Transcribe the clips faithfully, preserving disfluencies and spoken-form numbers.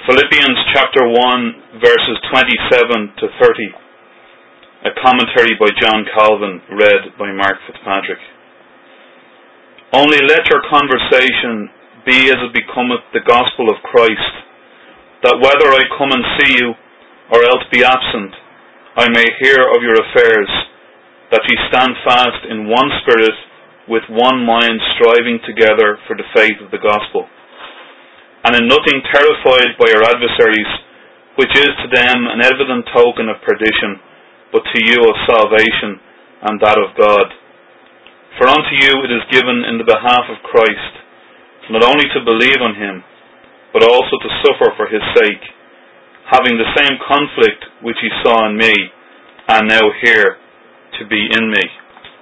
Philippians chapter one, verses twenty-seven to thirty. A commentary by John Calvin, read by Mark Fitzpatrick. Only let your conversation be as it becometh the gospel of Christ, that whether I come and see you, or else be absent, I may hear of your affairs, that ye stand fast in one spirit, with one mind, striving together for the faith of the gospel, and in nothing terrified by your adversaries, which is to them an evident token of perdition, but to you of salvation, and that of God. For unto you it is given in the behalf of Christ, not only to believe on him, but also to suffer for his sake, having the same conflict which ye saw in me, and now hear to be in me.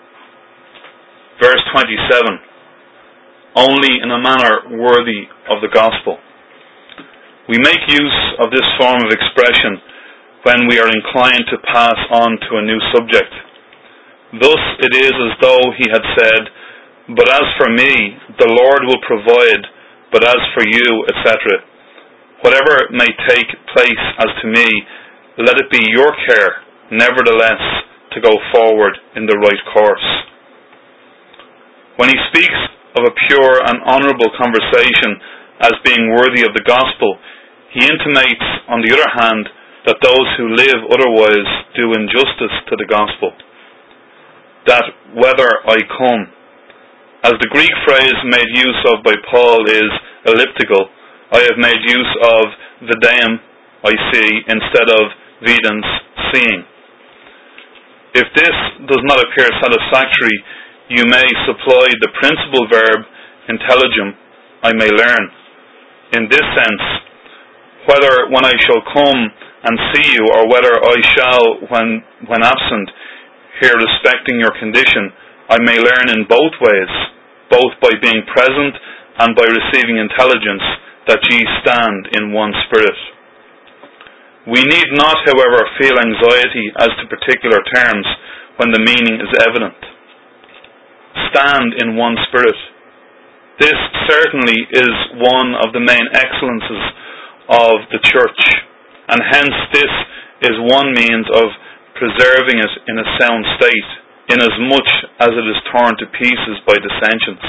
Verse twenty-seven. Only in a manner worthy of the gospel. We make use of this form of expression when we are inclined to pass on to a new subject. Thus it is as though he had said, "But as for me, the Lord will provide, but as for you," et cetera. Whatever may take place as to me, let it be your care, nevertheless, to go forward in the right course. When he speaks of a pure and honourable conversation as being worthy of the gospel, he intimates, on the other hand, that those who live otherwise do injustice to the gospel. That whether I come, as the Greek phrase made use of by Paul is elliptical, I have made use of videum, I see, instead of videns, seeing. If this does not appear satisfactory, you may supply the principal verb intelligum, I may learn. In this sense, whether when I shall come and see you, or whether I shall, when when absent, hear respecting your condition, I may learn in both ways, both by being present and by receiving intelligence, that ye stand in one spirit. We need not, however, feel anxiety as to particular terms when the meaning is evident. Stand in one spirit. This certainly is one of the main excellences of the church, and hence this is one means of preserving it in a sound state, inasmuch as it is torn to pieces by dissensions.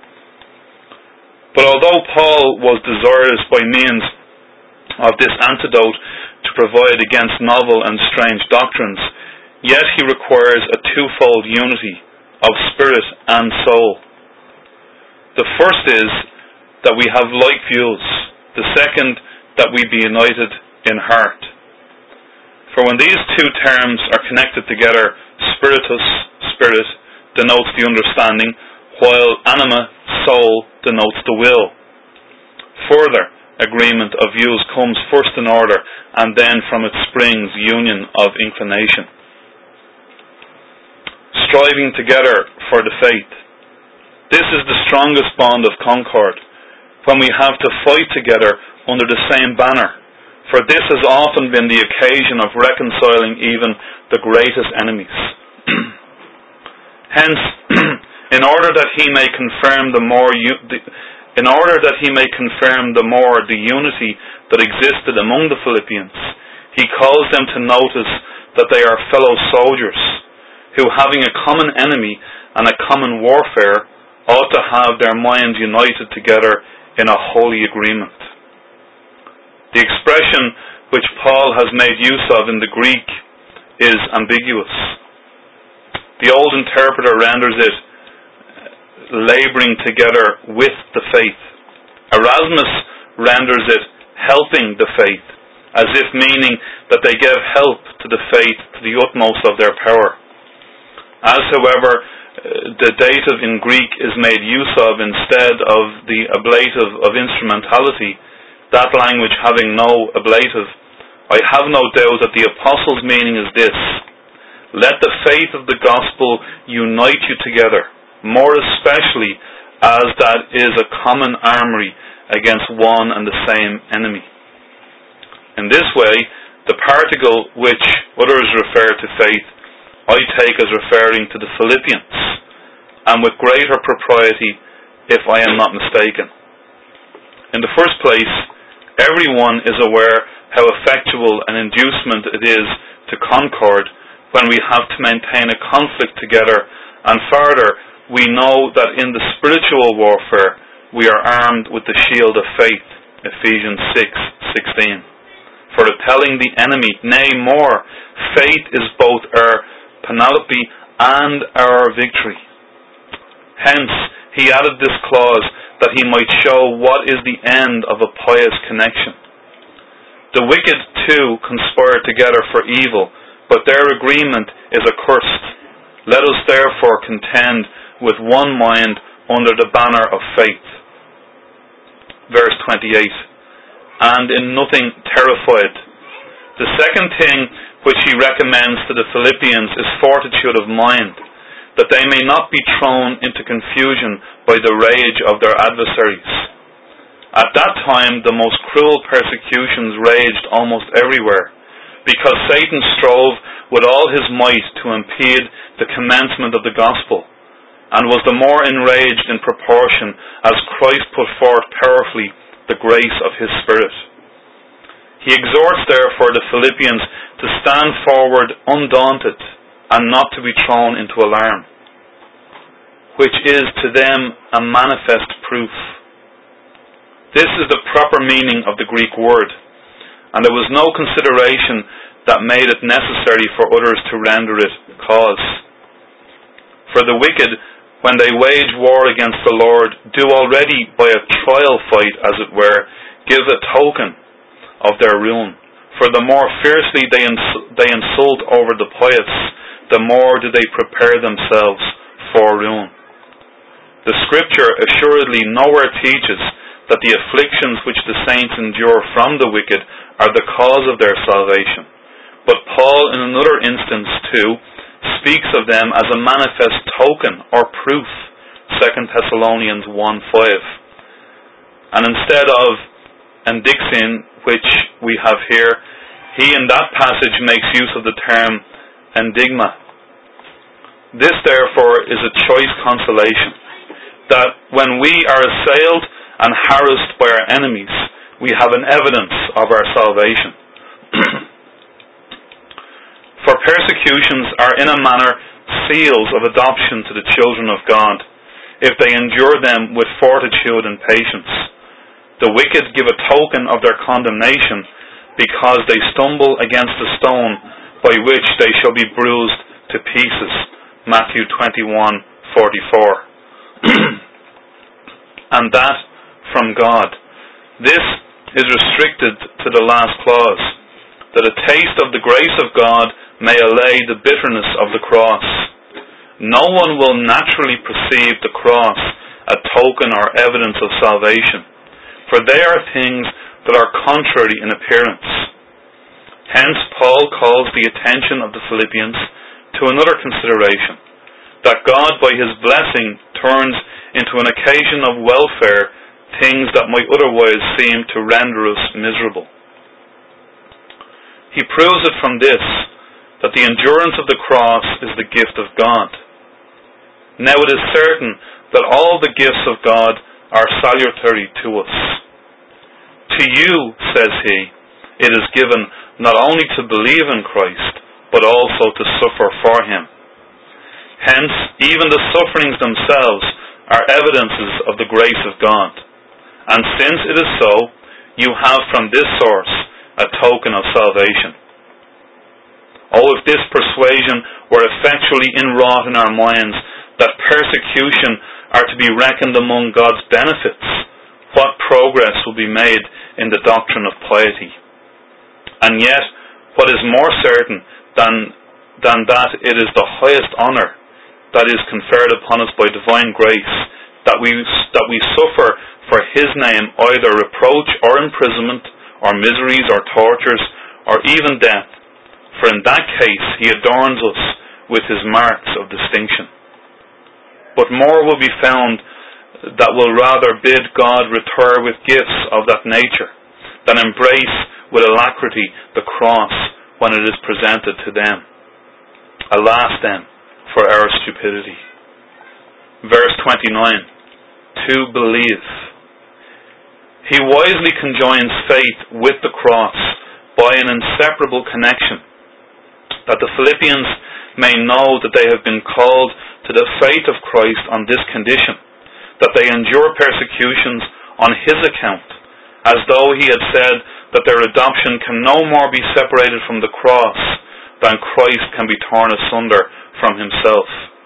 But although Paul was desirous by means of this antidote to provide against novel and strange doctrines, yet he requires a twofold unity of spirit and soul. The first is that we have like views, the second that we be united in heart. For when these two terms are connected together, spiritus, spirit, denotes the understanding, while anima, soul, denotes the will. Further agreement of views comes first in order, and then from it springs union of inclination. Striving together for the faith. This is the strongest bond of concord, when we have to fight together under the same banner, for this has often been the occasion of reconciling even the greatest enemies. Hence, in order that he may confirm the more u- the, in order that he may confirm the more the unity that existed among the Philippians, he calls them to notice that they are fellow soldiers, who, having a common enemy and a common warfare, ought to have their minds united together in a holy agreement. The expression which Paul has made use of in the Greek is ambiguous. The old interpreter renders it labouring together with the faith. Erasmus renders it helping the faith, as if meaning that they gave help to the faith to the utmost of their power. As, however, the dative in Greek is made use of instead of the ablative of instrumentality, that language having no ablative, I have no doubt that the apostle's meaning is this: let the faith of the gospel unite you together, more especially as that is a common armoury against one and the same enemy. In this way, the particle which others refer to faith, I take as referring to the Philippians, and with greater propriety if I am not mistaken. In the first place, Everyone is aware how effectual an inducement it is to concord when we have to maintain a conflict together, and further, we know that in the spiritual warfare we are armed with the shield of faith, Ephesians six sixteen, for repelling the enemy. Nay, more, faith is both our panoply and our victory. Hence, he added this clause that he might show what is the end of a pious connection. The wicked too conspire together for evil, but their agreement is accursed. Let us therefore contend with one mind under the banner of faith. Verse twenty-eight, and in nothing terrified. The second thing which he recommends to the Philippians is fortitude of mind, that they may not be thrown into confusion by the rage of their adversaries. At that time, the most cruel persecutions raged almost everywhere, because Satan strove with all his might to impede the commencement of the gospel, and was the more enraged in proportion as Christ put forth powerfully the grace of his Spirit. He exhorts therefore the Philippians to stand forward undaunted and not to be thrown into alarm, which is to them a manifest proof. This is the proper meaning of the Greek word, and there was no consideration that made it necessary for others to render it cause. For the wicked, when they wage war against the Lord, do already by a trial fight, as it were, give a token of their ruin. For the more fiercely they, ins- they insult over the pious, the more do they prepare themselves for ruin. The Scripture assuredly nowhere teaches that the afflictions which the saints endure from the wicked are the cause of their salvation. But Paul, in another instance too, speaks of them as a manifest token or proof, Second Thessalonians one five. And instead of endixin, which we have here, he in that passage makes use of the term enigma. This therefore is a choice consolation, that when we are assailed and harassed by our enemies, we have an evidence of our salvation. For persecutions are in a manner seals of adoption to the children of God, if they endure them with fortitude and patience. The wicked give a token of their condemnation, because they stumble against a stone by which they shall be bruised to pieces. Matthew twenty-one forty-four. And that from God. This is restricted to the last clause, that a taste of the grace of God may allay the bitterness of the cross. No one will naturally perceive the cross a token or evidence of salvation, for they are things that are contrary in appearance. Hence Paul calls the attention of the Philippians to another consideration, that God by his blessing turns into an occasion of welfare things that might otherwise seem to render us miserable. He proves it from this, that the endurance of the cross is the gift of God. Now it is certain that all the gifts of God are salutary to us. To you, says he, it is given not only to believe in Christ, but also to suffer for him. Hence, even the sufferings themselves are evidences of the grace of God. And since it is so, you have from this source a token of salvation. Oh, if this persuasion were effectually inwrought in our minds, that persecution are to be reckoned among God's benefits, what progress will be made in the doctrine of piety? And yet, what is more certain than, than that it is the highest honour that is conferred upon us by divine grace, that we, that we suffer for his name either reproach or imprisonment, or miseries or tortures, or even death. For in that case he adorns us with his marks of distinction. But more will be found that will rather bid God return with gifts of that nature, than embrace with alacrity the cross when it is presented to them. Alas then, for our stupidity. Verse twenty-nine. To believe. He wisely conjoins faith with the cross by an inseparable connection, that the Philippians may know that they have been called to the faith of Christ on this condition, that they endure persecutions on his account, as though he had said that their adoption can no more be separated from the cross than Christ can be torn asunder from himself.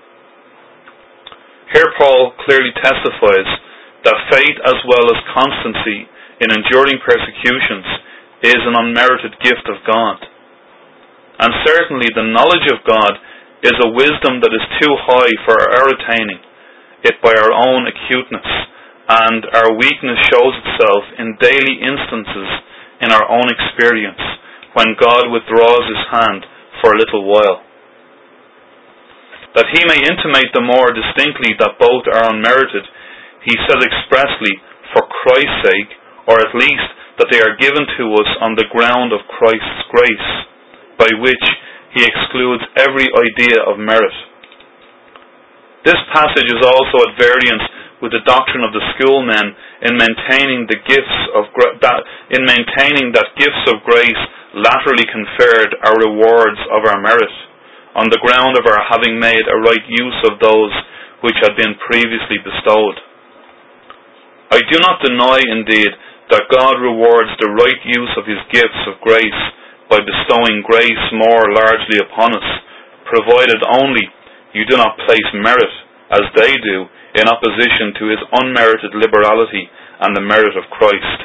Here Paul clearly testifies that faith as well as constancy in enduring persecutions is an unmerited gift of God. And certainly the knowledge of God is a wisdom that is too high for our attaining it by our own acuteness, and our weakness shows itself in daily instances in our own experience when God withdraws his hand for a little while. That he may intimate the more distinctly that both are unmerited, he says expressly, for Christ's sake, or at least that they are given to us on the ground of Christ's grace, by which he excludes every idea of merit. This passage is also at variance with the doctrine of the schoolmen in maintaining the gifts of gra- that in maintaining that gifts of grace laterally conferred are rewards of our merit, on the ground of our having made a right use of those which had been previously bestowed. I do not deny, indeed, that God rewards the right use of his gifts of grace by bestowing grace more largely upon us, provided only you do not place merit, as they do, in opposition to his unmerited liberality and the merit of Christ.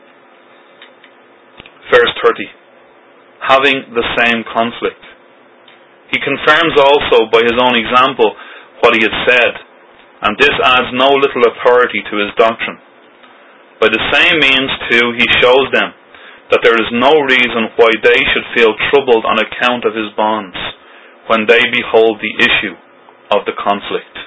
Verse thirty. Having the same conflict. He confirms also by his own example what he had said, and this adds no little authority to his doctrine. By the same means, too, he shows them that there is no reason why they should feel troubled on account of his bonds when they behold the issue of the conflict.